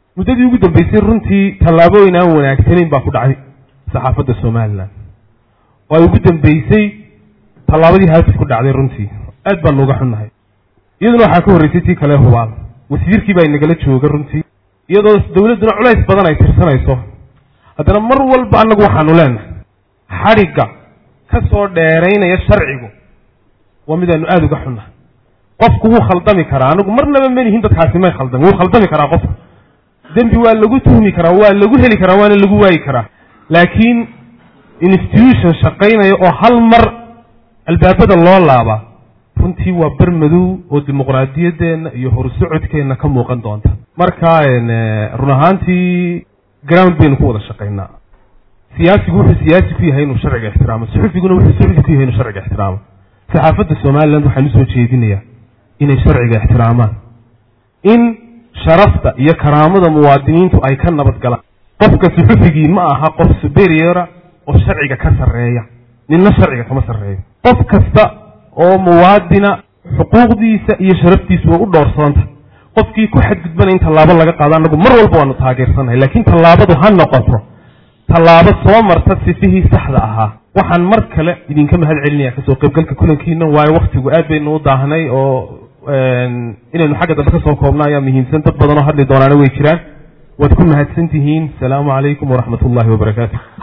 muddadii ugu dambeysay runtii tallaabooyin aan wanaagsanayn baa ku dhacay saxaafadda Somaliland oo ay ugu dambeysay tallaabadii halkaas ku dhacday runtii aad baan uga xunnahay iyaduna waxaa ka horreysay tii kale hubaal wasiirkii baa inagala jooga runtii iyadoo dawladduna culays badan ay tirsanayso haddana mar walba annagu waxaanu leenahay xadhigga ka soo dheeraynaya sharcigu waa midaanu aada uga xunnahay qofku wuu khaldami karaa anigu marnaba manihin dadkaasi may khaldamin wuu khaldami karaa qofku dembi waa lagu tuhmi karaa waa lagu heli karaa waana lagu waayi karaa laakiin institution shaqaynaya oo hal mar albaabada loo laaba runtii waa bar madow oo dimuqraadiyadeena iyo horsocodkeena ka muuqan doonta marka run ahaantii ground baynu ku wada shaqaynaa siyaasigu wuxuu siyaasi ku yahay inuu sharciga ixtiraamo suxufiguna wuxuu suxufi ku yahay inuu sharciga ixtiraamo saxaafadda Somaliland waxaan u soo jeedinayaa inay sharciga ixtiraamaan in sharafta iyo karaamada muwaadiniintu ay ka nabad galaan qofka suxufigii ma aha qof superior oo sharciga ka sareeya ninna sharciga kama sareeyo qof kasta oo muwaadina xuquuqdiisa iyo sharaftiisa oo u dhoorsanta qofkii ku xadgudbana in tallaabo laga qaado anagu mar walba waanu taageersanahay laakiin tallaabadu ha noqoto tallaabo soo marta sifihii saxda ahaa waxaan mar kale idinka mahad celinayaa kasoo qaybgalka kulankiina waayo waqtigu aad baynu u daahnay oo inaynu xagga dambe ka soo koobna ayaa muhiimsan dad badan oo hadli doonaana way jiraan waad ku mahadsantihiin asalaamu calaykum waraxmat ullahi wabarakaatu